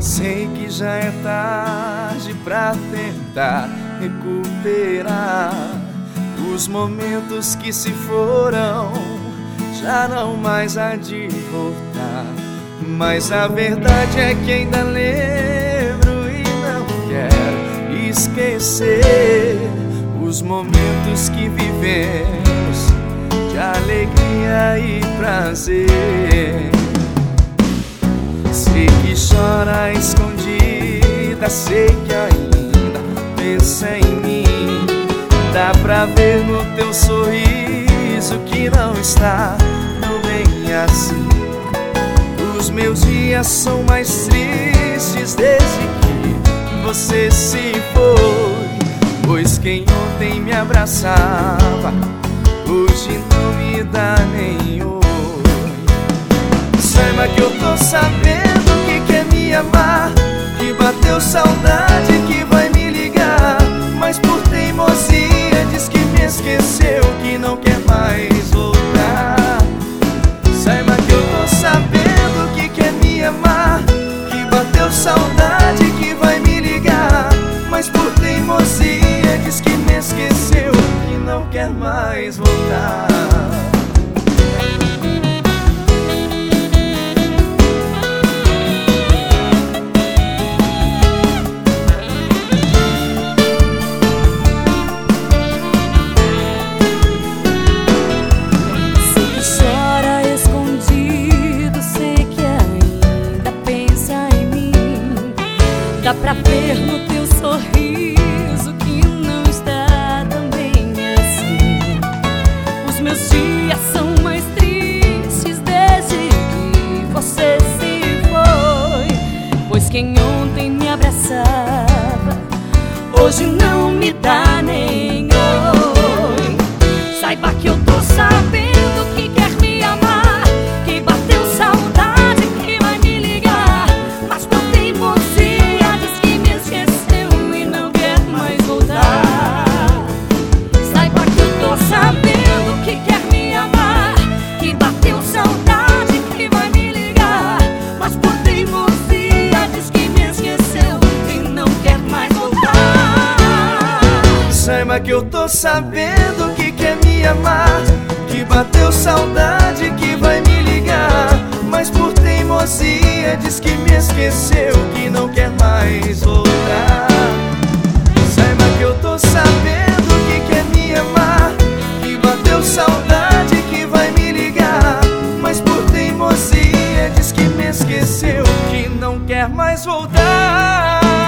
Sei que já é tarde pra tentar recuperar os momentos que se foram, já não mais há de voltar. Mas a verdade é que ainda lembro e não quero esquecer os momentos que vivemos de alegria e prazer. Sei que chora escondida, sei que ainda pensa em mim. Dá pra ver no teu sorriso que não está tão bem assim. Os meus dias são mais tristes desde que você se foi. Pois quem ontem me abraçava, hoje não me dá nem oi. Saiba que eu tô sabendo que quer me amar, que bateu saudade, que vai me ligar, mas por teimosia diz que me esqueceu, que não quer mais voltar. Saiba que eu tô sabendo que quer me amar, que bateu saudade, que vai me ligar, mas por teimosia diz que me esqueceu, que não quer mais voltar. Dá pra ver no teu sorriso que não está tão bem assim. Os meus dias são mais tristes desde que você se foi. Pois quem ontem me abraçava, hoje não me dá nem oi. Saiba que eu tô sabendo que quer me amar, que bateu saudade, que vai me ligar, mas por teimosia sabendo que quer me amar, que bateu saudade, que vai me ligar, mas por teimosia diz que me esqueceu e não quer mais voltar. Saiba que eu tô sabendo que quer me amar, que bateu saudade, que vai me ligar, mas por teimosia diz que me esqueceu, que não quer mais voltar. Saiba que eu tô sabendo que quer me amar, bateu saudade, que vai me ligar, mas por teimosia diz que me esqueceu, que não quer mais voltar.